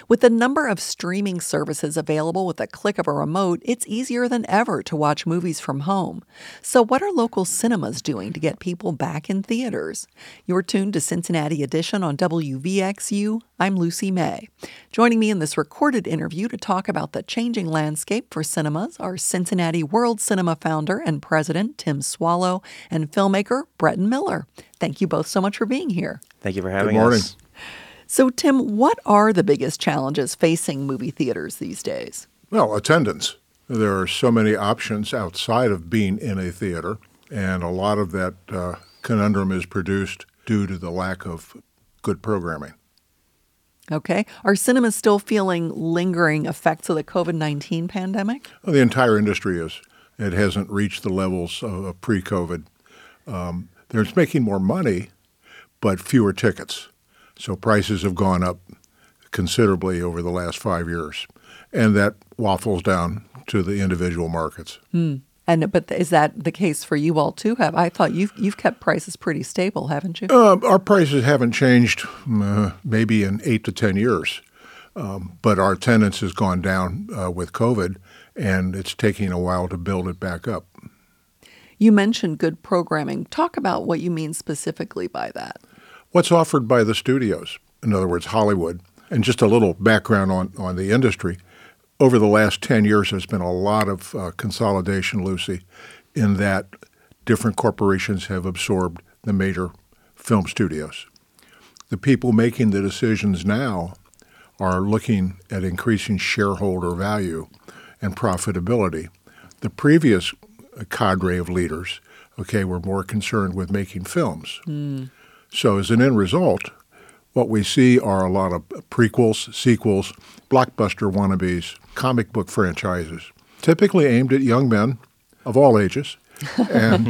With the number of streaming services available with a click of a remote, it's easier than ever to watch movies from home. So, what are local cinemas doing to get people back in theaters? You're tuned to Cincinnati Edition on WVXU. I'm Lucy May. Joining me in this recorded interview to talk about the changing landscape for cinemas are Cincinnati World Cinema founder and president Tim Swallow and filmmaker Bretton Miller. Thank you both so much for being here. Thank you for having us. Good morning. So, Tim, what are the biggest challenges facing movie theaters these days? Well, attendance. There are so many options outside of being in a theater, and a lot of that conundrum is produced due to the lack of good programming. Okay. Are cinemas still feeling lingering effects of the COVID-19 pandemic? Well, the entire industry is. It hasn't reached the levels of pre-COVID. They're making more money, but fewer tickets. So prices have gone up considerably over the last 5 years, and that waffles down to the individual markets. But is that the case for you all too? I thought you've kept prices pretty stable, haven't you? Our prices haven't changed maybe in 8 to 10 years, but our attendance has gone down with COVID, and it's taking a while to build it back up. You mentioned good programming. Talk about what you mean specifically by that. What's offered by the studios, in other words, Hollywood, and just a little background on the industry. Over the last 10 years, there's been a lot of consolidation, Lucy, in that different corporations have absorbed the major film studios. The people making the decisions now are looking at increasing shareholder value and profitability. The previous cadre of leaders, were more concerned with making films. So as an end result, what we see are a lot of prequels, sequels, blockbuster wannabes, comic book franchises, typically aimed at young men of all ages. And,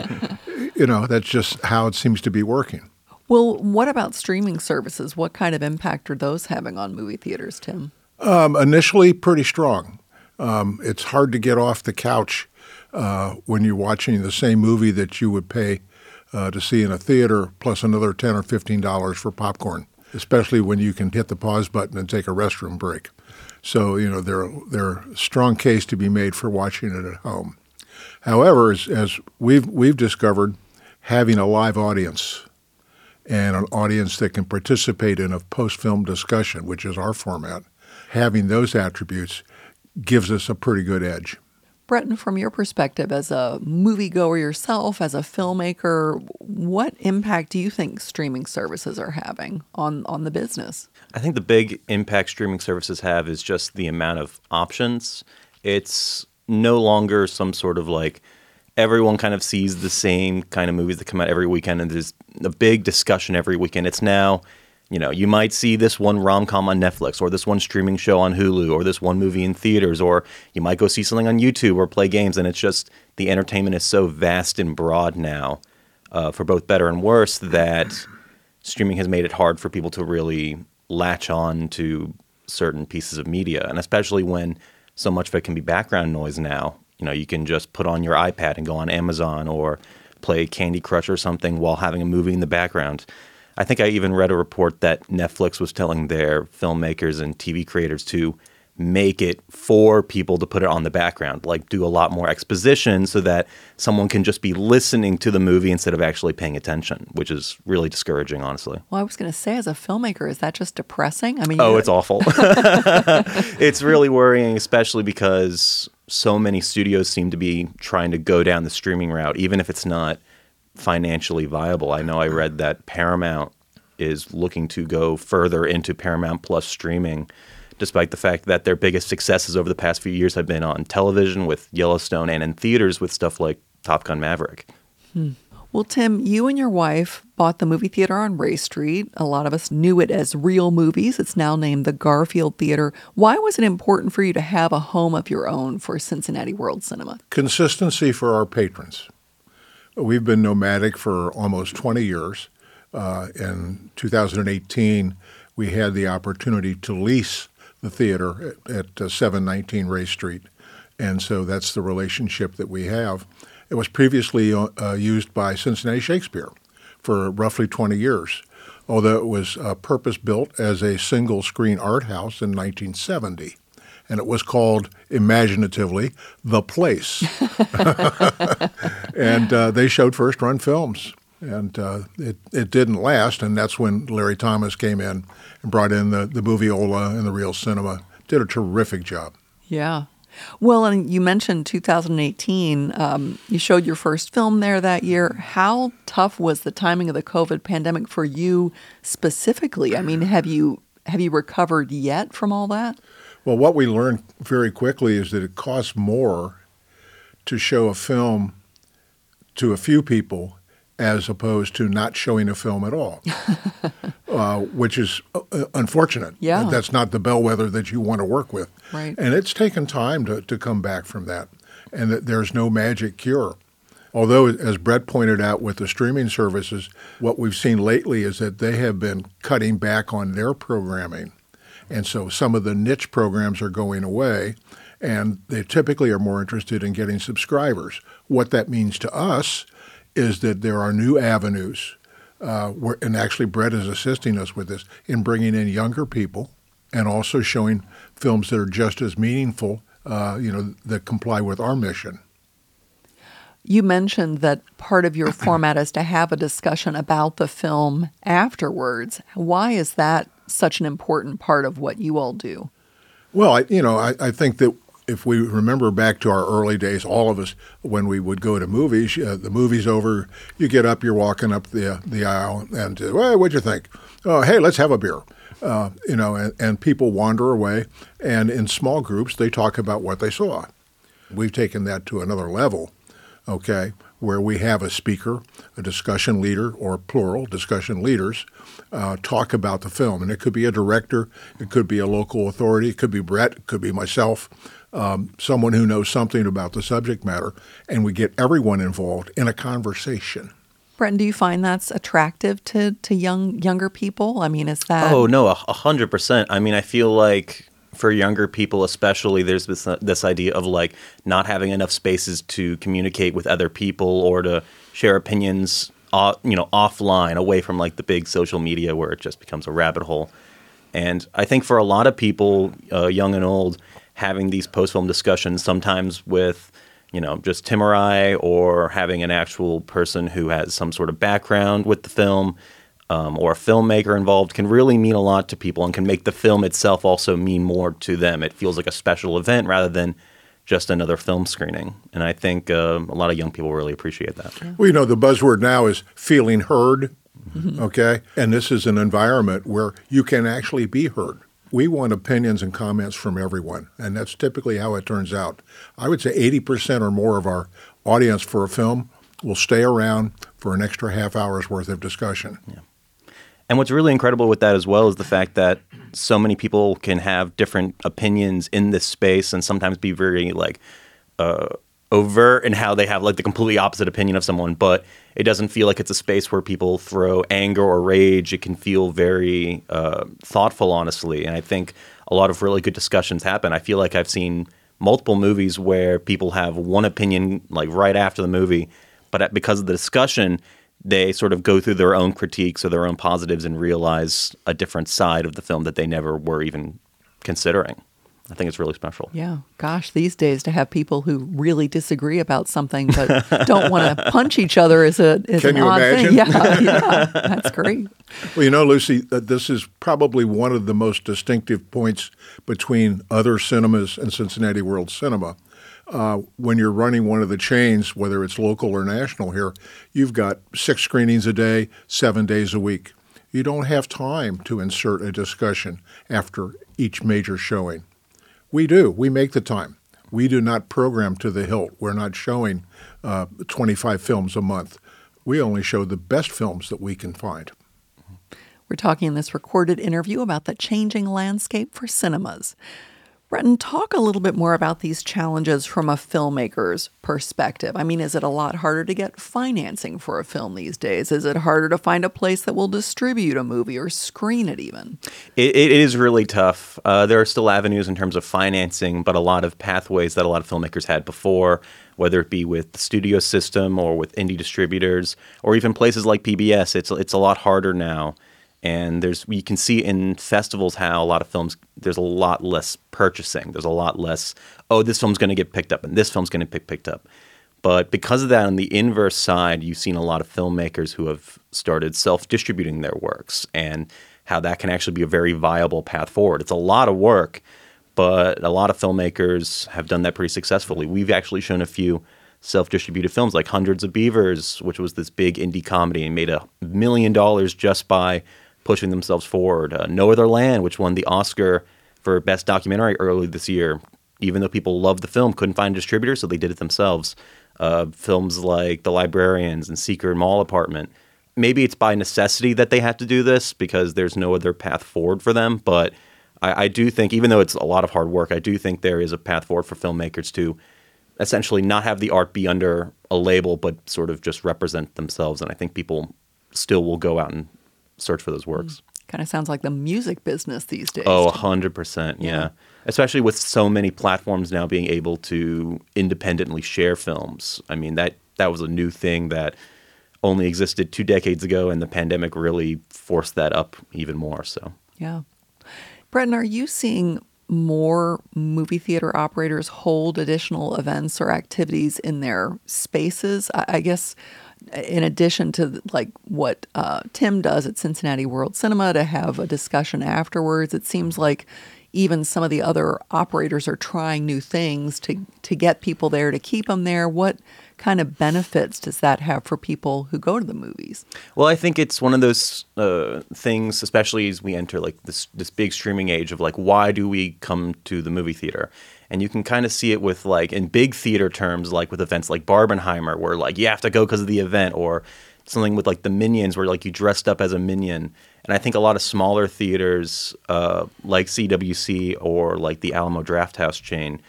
that's just how it seems to be working. Well, what about streaming services? What kind of impact are those having on movie theaters, Tim? Initially, pretty strong. It's hard to get off the couch when you're watching the same movie that you would pay to see in a theater, plus another $10 or $15 for popcorn, especially when you can hit the pause button and take a restroom break. So, there are strong case to be made for watching it at home. However, as we've discovered, having a live audience and an audience that can participate in a post-film discussion, which is our format, having those attributes gives us a pretty good edge. Bretton, from your perspective as a moviegoer yourself, as a filmmaker, what impact do you think streaming services are having on the business? I think the big impact streaming services have is just the amount of options. It's no longer some sort of everyone kind of sees the same kind of movies that come out every weekend, and there's a big discussion every weekend. It's now, you might see this one rom-com on Netflix, or this one streaming show on Hulu, or this one movie in theaters, or you might go see something on YouTube or play games, and it's just the entertainment is so vast and broad now, for both better and worse, that streaming has made it hard for people to really latch on to certain pieces of media, and especially when so much of it can be background noise now. You can just put on your iPad and go on Amazon or play Candy Crush or something while having a movie in the background. I think I even read a report that Netflix was telling their filmmakers and TV creators to make it for people to put it on the background, do a lot more exposition so that someone can just be listening to the movie instead of actually paying attention, which is really discouraging, honestly. Well, I was going to say, as a filmmaker, is that just depressing? It's awful. It's really worrying, especially because so many studios seem to be trying to go down the streaming route, even if it's not financially viable. I know I read that Paramount is looking to go further into Paramount Plus streaming, despite the fact that their biggest successes over the past few years have been on television with Yellowstone and in theaters with stuff like Top Gun Maverick. Well, Tim, you and your wife bought the movie theater on Ray Street. A lot of us knew it as Real Movies. It's now named the Garfield Theater. Why was it important for you to have a home of your own for Cincinnati World Cinema? Consistency for our patrons. We've been nomadic for almost 20 years. In 2018, we had the opportunity to lease the theater at 719 Ray Street, and so that's the relationship that we have. It was previously used by Cincinnati Shakespeare for roughly 20 years. although it was purpose-built as a single-screen art house in 1970. And it was called, imaginatively, The Place. And they showed first-run films. And it didn't last, and that's when Larry Thomas came in and brought in the Moviola and the Real Cinema. Did a terrific job. Yeah. Well, and you mentioned 2018. You showed your first film there that year. How tough was the timing of the COVID pandemic for you specifically? I mean, have you recovered yet from all that? Well, what we learned very quickly is that it costs more to show a film to a few people as opposed to not showing a film at all, which is unfortunate. Yeah. That's not the bellwether that you want to work with. Right. And it's taken time to come back from that, and that there's no magic cure. Although, as Brett pointed out with the streaming services, what we've seen lately is that they have been cutting back on their programming. And so some of the niche programs are going away, and they typically are more interested in getting subscribers. What that means to us is that there are new avenues, and actually Brett is assisting us with this, in bringing in younger people and also showing films that are just as meaningful, that comply with our mission. You mentioned that part of your format is to have a discussion about the film afterwards. Why is that such an important part of what you all do? Well, I think that if we remember back to our early days, all of us, when we would go to movies, the movie's over, you get up, you're walking up the aisle, and, well, what'd you think? Oh, hey, let's have a beer. And people wander away, and in small groups, they talk about what they saw. We've taken that to another level, okay, where we have a speaker, a discussion leader, or plural, discussion leaders, talk about the film. And it could be a director, it could be a local authority, it could be Brett, it could be myself, someone who knows something about the subject matter, and we get everyone involved in a conversation. Brenton, do you find that's attractive to younger people? I mean, is that... Oh, no, 100%. I mean, I feel like for younger people especially, there's this idea of like not having enough spaces to communicate with other people or to share opinions, offline, away from like the big social media where it just becomes a rabbit hole. And I think for a lot of people, young and old, having these post-film discussions, sometimes with, just Tim or I, or having an actual person who has some sort of background with the film, or a filmmaker involved, can really mean a lot to people and can make the film itself also mean more to them. It feels like a special event rather than just another film screening. And I think a lot of young people really appreciate that. Yeah. Well, the buzzword now is feeling heard, okay? And this is an environment where you can actually be heard. We want opinions and comments from everyone, and that's typically how it turns out. I would say 80% or more of our audience for a film will stay around for an extra half hour's worth of discussion. Yeah. And what's really incredible with that as well is the fact that so many people can have different opinions in this space and sometimes be very overt in how they have like the completely opposite opinion of someone, but it doesn't feel like it's a space where people throw anger or rage. It can feel very thoughtful, honestly. And I think a lot of really good discussions happen. I feel like I've seen multiple movies where people have one opinion like right after the movie, but because of the discussion, they sort of go through their own critiques or their own positives and realize a different side of the film that they never were even considering. I think it's really special. Yeah. Gosh, these days to have people who really disagree about something but don't want to punch each other is an odd thing. Yeah, that's great. Well, Lucy, this is probably one of the most distinctive points between other cinemas and Cincinnati World Cinema. When you're running one of the chains, whether it's local or national here, you've got 6 screenings a day, 7 days a week. You don't have time to insert a discussion after each major showing. We do. We make the time. We do not program to the hilt. We're not showing 25 films a month. We only show the best films that we can find. We're talking in this recorded interview about the changing landscape for cinemas. Brenton, talk a little bit more about these challenges from a filmmaker's perspective. I mean, is it a lot harder to get financing for a film these days? Is it harder to find a place that will distribute a movie or screen it even? It is really tough. There are still avenues in terms of financing, but a lot of pathways that a lot of filmmakers had before, whether it be with the studio system or with indie distributors or even places like PBS, it's a lot harder now. And you can see in festivals how a lot of films, there's a lot less purchasing. There's a lot less, oh, this film's going to get picked up and this film's going to get picked up. But because of that, on the inverse side, you've seen a lot of filmmakers who have started self-distributing their works, and how that can actually be a very viable path forward. It's a lot of work, but a lot of filmmakers have done that pretty successfully. We've actually shown a few self-distributed films like Hundreds of Beavers, which was this big indie comedy and made $1 million just by pushing themselves forward. No Other Land, which won the Oscar for Best Documentary early this year, even though people loved the film, couldn't find a distributor, so they did it themselves. Films like The Librarians and Secret Mall Apartment. Maybe it's by necessity that they have to do this because there's no other path forward for them. But I do think, even though it's a lot of hard work, I do think there is a path forward for filmmakers to essentially not have the art be under a label, but sort of just represent themselves. And I think people still will go out and search for those works. Kind of sounds like the music business these days. Oh, 100%, yeah. Especially with so many platforms now being able to independently share films. I mean, that was a new thing that only existed 2 decades ago, and the pandemic really forced that up even more. So, yeah. Bretton, are you seeing more movie theater operators hold additional events or activities in their spaces? I guess in addition to like what Tim does at Cincinnati World Cinema to have a discussion afterwards, it seems like even some of the other operators are trying new things to get people there, to keep them there. What kind of benefits does that have for people who go to the movies? Well, I think it's one of those things, especially as we enter like this big streaming age of like, why do we come to the movie theater? And you can kind of see it with like in big theater terms, like with events like Barbenheimer, where like you have to go because of the event, or something with like the Minions, where like you dressed up as a Minion. And I think a lot of smaller theaters like CWC or like the Alamo Drafthouse chain,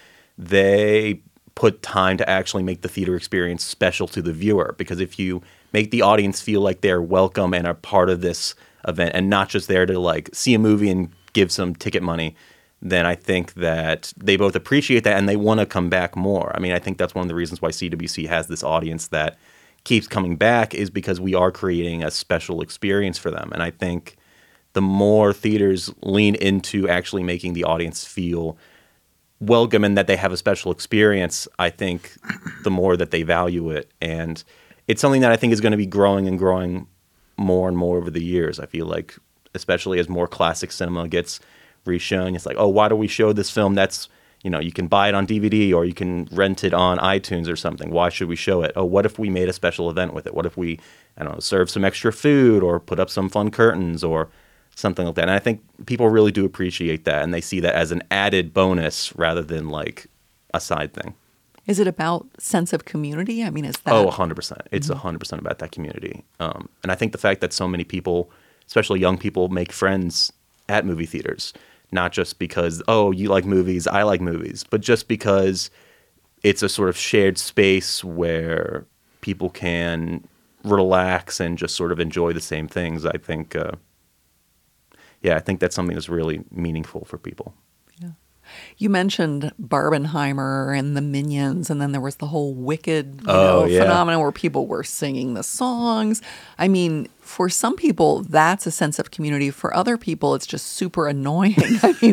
they put time to actually make the theater experience special to the viewer. Because if you make the audience feel like they're welcome and are part of this event and not just there to like see a movie and give some ticket money, then I think that they both appreciate that and they want to come back more. I mean, I think that's one of the reasons why CWC has this audience that keeps coming back, is because we are creating a special experience for them. And I think the more theaters lean into actually making the audience feel welcome and that they have a special experience, I think the more that they value it. And it's something that I think is going to be growing and growing more and more over the years. I feel like, especially as more classic cinema gets reshown, it's like, oh, why do we show this film that's, you know, you can buy it on DVD or you can rent it on iTunes or something. Why should we show it? Oh, what if we made a special event with it? What if we, I don't know, serve some extra food or put up some fun curtains or something like that? And I think people really do appreciate that, and they see that as an added bonus rather than like a side thing. Is it about sense of community? I mean, is that... Oh, 100%. It's 100% about that community. And I think the fact that so many people, especially young people, make friends at movie theaters, not just because, oh, you like movies, I like movies, but just because it's a sort of shared space where people can relax and just sort of enjoy the same things. I think, I think that's something that's really meaningful for people. Yeah. You mentioned Barbenheimer and the Minions, and then there was the whole Wicked phenomenon where people were singing the songs. I mean, for some people, that's a sense of community. For other people, it's just super annoying. I mean,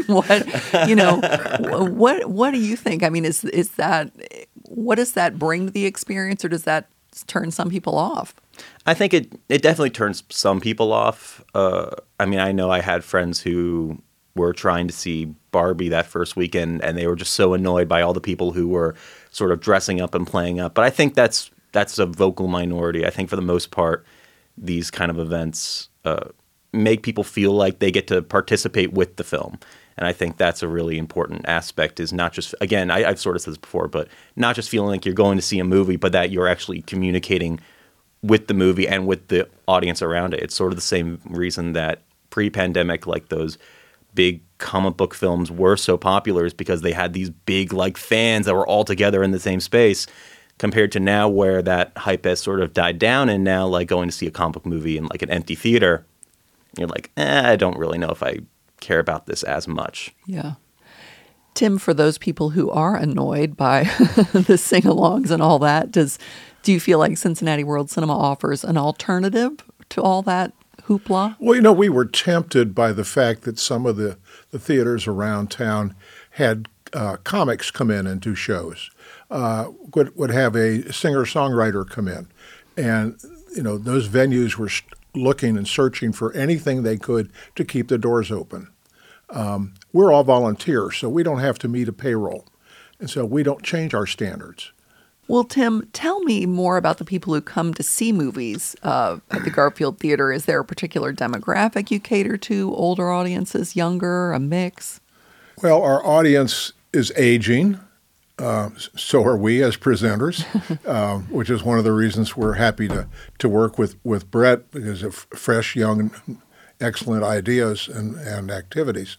what do you think? I mean, is that, what does that bring to the experience, or does that turn some people off? I think it definitely turns some people off. I mean, I know I had friends who were trying to see Barbie that first weekend, and they were just so annoyed by all the people who were sort of dressing up and playing up. But I think that's a vocal minority. I think for the most part, these kind of events make people feel like they get to participate with the film. And I think that's a really important aspect, is not just, again, I've sort of said this before, but not just feeling like you're going to see a movie, but that you're actually communicating with the movie and with the audience around it. It's sort of the same reason that pre-pandemic, like those big comic book films were so popular, is because they had these big like fans that were all together in the same space, compared to now where that hype has sort of died down, and now like going to see a comic book movie in like an empty theater, you're like, I don't really know if I care about this as much. Yeah. Tim, for those people who are annoyed by the sing-alongs and all that, do you feel like Cincinnati World Cinema offers an alternative to all that hoopla? Well, we were tempted by the fact that some of the theaters around town had comics come in and do shows, would have a singer-songwriter come in. And, those venues were looking and searching for anything they could to keep the doors open. We're all volunteers, so we don't have to meet a payroll. And so we don't change our standards. Well, Tim, tell me more about the people who come to see movies at the Garfield Theater. Is there a particular demographic you cater to? Older audiences, younger, a mix? Well, our audience is aging. So are we as presenters, which is one of the reasons we're happy to work with Brett, because of fresh, young, excellent ideas and activities.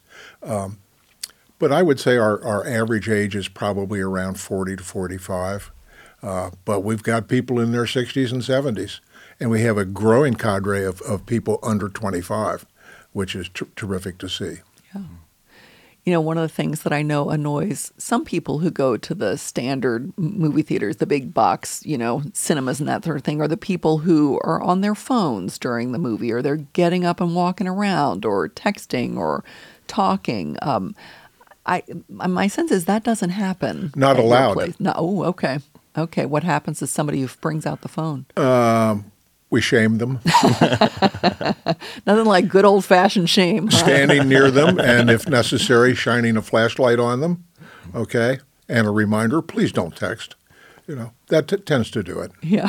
But I would say our average age is probably around 40 to 45. But we've got people in their 60s and 70s, and we have a growing cadre of people under 25, which is terrific to see. Yeah. One of the things that I know annoys some people who go to the standard movie theaters, the big box, cinemas and that sort of thing, are the people who are on their phones during the movie, or they're getting up and walking around, or texting, or talking. My sense is that doesn't happen. Not allowed. No. Oh, okay. Okay. What happens to somebody who brings out the phone? We shame them. Nothing like good old-fashioned shame. Huh? Standing near them, and if necessary, shining a flashlight on them. Okay. And a reminder, please don't text. That tends to do it. Yeah.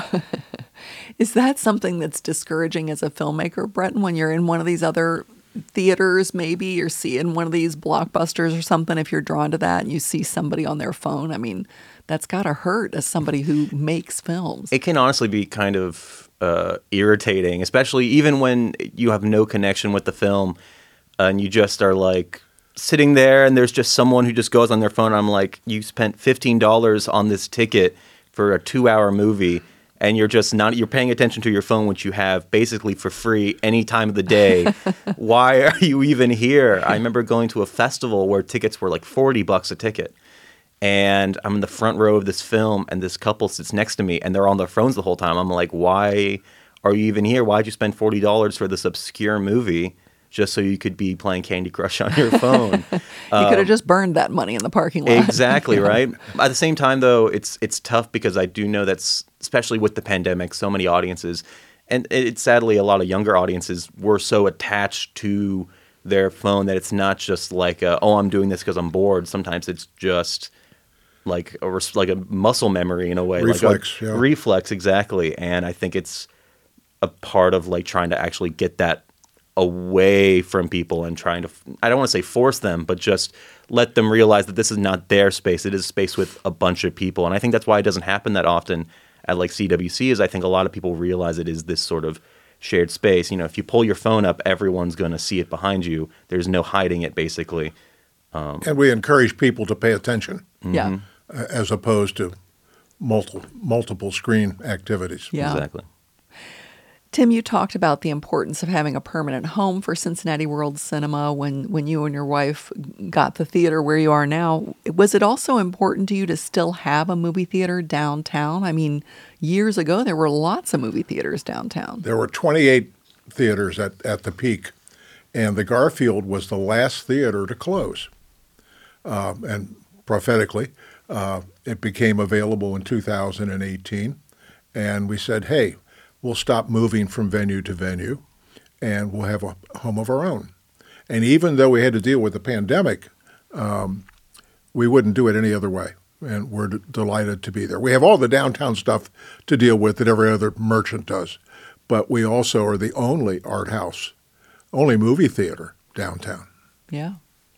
Is that something that's discouraging as a filmmaker, Breton, when you're in one of these other theaters, maybe you're seeing one of these blockbusters or something, if you're drawn to that and you see somebody on their phone? I mean, that's got to hurt as somebody who makes films. It can honestly be kind of irritating, especially even when you have no connection with the film and you just are like sitting there and there's just someone who just goes on their phone. I'm like, you spent $15 on this ticket for a 2-hour movie, and you're paying attention to your phone, which you have basically for free any time of the day. Why are you even here? I remember going to a festival where tickets were like $40 a ticket. And I'm in the front row of this film, and this couple sits next to me, and they're on their phones the whole time. I'm like, why are you even here? Why'd you spend $40 for this obscure movie just so you could be playing Candy Crush on your phone? You could have just burned that money in the parking lot. Exactly, right? At the same time, though, it's tough because I do know that's, especially with the pandemic, so many audiences, and it's sadly a lot of younger audiences were so attached to their phone that it's not just like, I'm doing this because I'm bored. Sometimes it's just like a muscle memory in a way. Reflex, yeah. Reflex, exactly. And I think it's a part of like trying to actually get that away from people and trying to, I don't want to say force them, but just let them realize that this is not their space. It is a space with a bunch of people. And I think that's why it doesn't happen that often at like CWC, is I think a lot of people realize it is this sort of shared space. If you pull your phone up, everyone's going to see it behind you. There's no hiding it, basically. And we encourage people to pay attention. Yeah. As opposed to multiple screen activities. Yeah. Exactly. Tim, you talked about the importance of having a permanent home for Cincinnati World Cinema when you and your wife got the theater where you are now. Was it also important to you to still have a movie theater downtown? I mean, years ago, there were lots of movie theaters downtown. There were 28 theaters at the peak, and the Garfield was the last theater to close. And prophetically, it became available in 2018, and we said, hey, we'll stop moving from venue to venue, and we'll have a home of our own. And even though we had to deal with the pandemic, we wouldn't do it any other way, and we're delighted to be there. We have all the downtown stuff to deal with that every other merchant does, but we also are the only art house, only movie theater downtown. Yeah.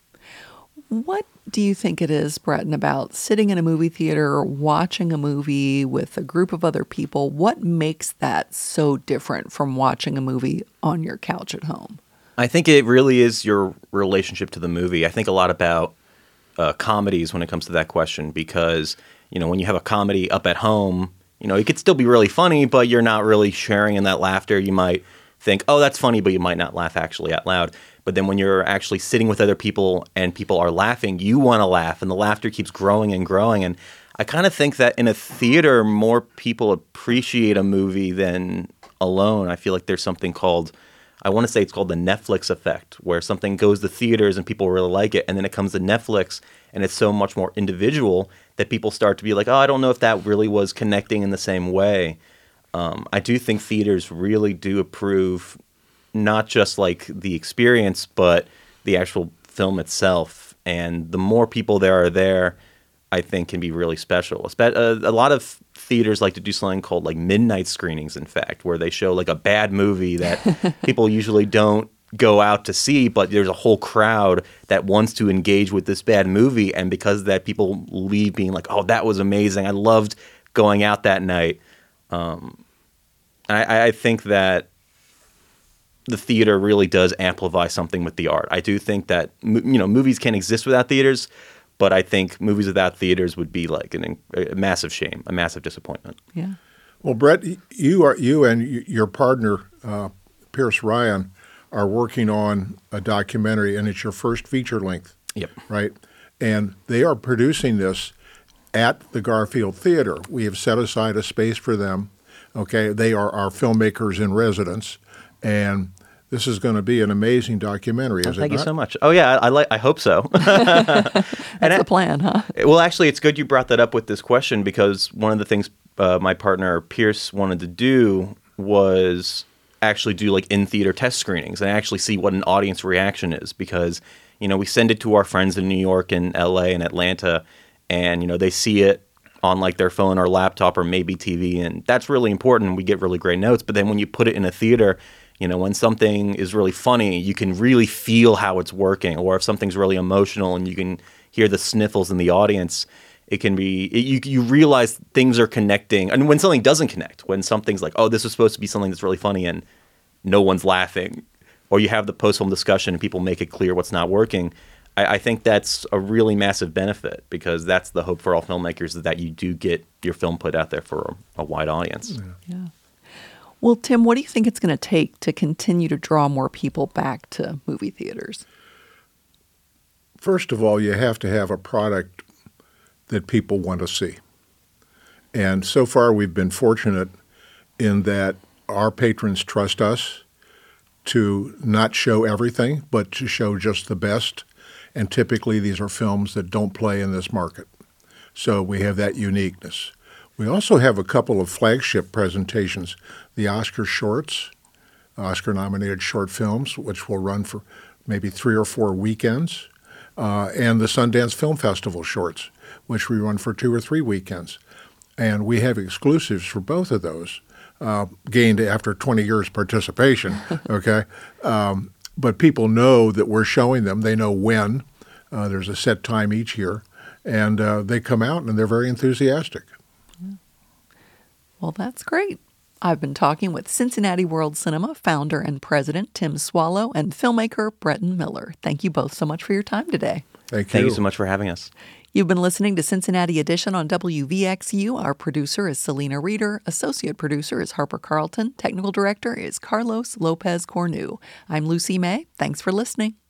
What do you think it is, Breton, about sitting in a movie theater, watching a movie with a group of other people? What makes that so different from watching a movie on your couch at home? I think it really is your relationship to the movie. I think a lot about comedies when it comes to that question, because, when you have a comedy up at home, it could still be really funny, but you're not really sharing in that laughter. You might think, oh, that's funny, but you might not laugh actually out loud. But then when you're actually sitting with other people and people are laughing, you want to laugh, and the laughter keeps growing and growing. And I kind of think that in a theater, more people appreciate a movie than alone. I feel like there's something called I want to say it's called the Netflix effect, where something goes to theaters and people really like it, and then it comes to Netflix and it's so much more individual that people start to be like, oh, I don't know if that really was connecting in the same way. I do think theaters really do approve not just like the experience, but the actual film itself. And the more people there are there, I think can be really special. A lot of theaters like to do something called like midnight screenings, in fact, where they show like a bad movie that people usually don't go out to see, but there's a whole crowd that wants to engage with this bad movie. And because of that, people leave being like, oh, that was amazing. I loved going out that night. I think that the theater really does amplify something with the art. I do think that, movies can't exist without theaters, but I think movies without theaters would be like a massive shame, a massive disappointment. Yeah. Well, Brett, you and your partner, Pierce Ryan, are working on a documentary, and it's your first feature length. Yep. Right? And they are producing this at the Garfield Theater. We have set aside a space for them. Okay, they are our filmmakers in residence, and this is going to be an amazing documentary. Is it Thank not? you so much. Oh yeah, I hope so. That's the plan, huh? Well, actually, it's good you brought that up with this question, because one of the things my partner Pierce wanted to do was actually do like in-theater test screenings and actually see what an audience reaction is, because we send it to our friends in New York and LA and Atlanta, and they see it on like their phone or laptop or maybe TV, and that's really important. We get really great notes, but then when you put it in a theater, when something is really funny, you can really feel how it's working, or if something's really emotional and you can hear the sniffles in the audience, it can be you realize things are connecting. And when something doesn't connect, when something's like, oh, this is supposed to be something that's really funny and no one's laughing, or you have the post-film discussion and people make it clear what's not working, I think that's a really massive benefit, because that's the hope for all filmmakers, is that you do get your film put out there for a wide audience. Yeah. Well, Tim, what do you think it's going to take to continue to draw more people back to movie theaters? First of all, you have to have a product that people want to see. And so far, we've been fortunate in that our patrons trust us to not show everything, but to show just the best. And typically, these are films that don't play in this market. So we have that uniqueness. We also have a couple of flagship presentations, the Oscar shorts, Oscar-nominated short films, which will run for maybe 3 or 4 weekends, and the Sundance Film Festival shorts, which we run for 2 or 3 weekends. And we have exclusives for both of those, gained after 20 years participation, okay? But people know that we're showing them. They know when. There's a set time each year. And they come out and they're very enthusiastic. Yeah. Well, that's great. I've been talking with Cincinnati World Cinema founder and president Tim Swallow and filmmaker Bretton Miller. Thank you both so much for your time today. Thank you so much for having us. You've been listening to Cincinnati Edition on WVXU. Our producer is Selena Reeder. Associate producer is Harper Carlton. Technical director is Carlos Lopez Cornu. I'm Lucy May. Thanks for listening.